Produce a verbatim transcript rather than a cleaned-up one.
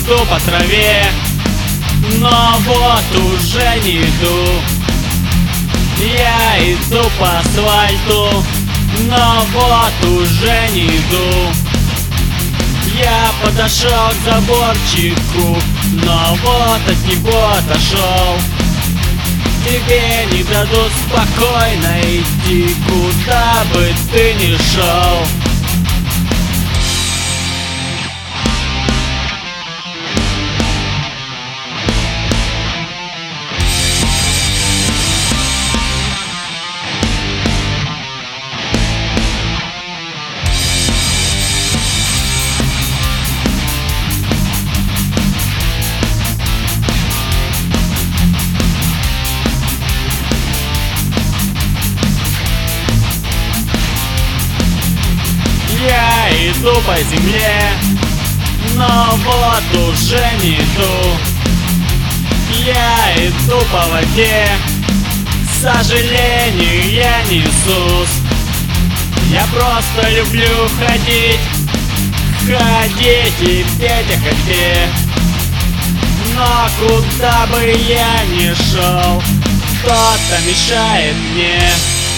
иду по траве, но вот уже не иду. Я иду по асфальту, но вот уже не иду. Я подошел к заборчику, но вот от него отошел. Тебе не дадут спокойно идти, куда бы ты ни шел. Я иду по земле, но вот уже не иду. Я иду по воде, к сожалению, я несусь. Я просто люблю ходить, ходить и петь о ходьбе. Но куда бы я ни шел, кто-то мешает мне.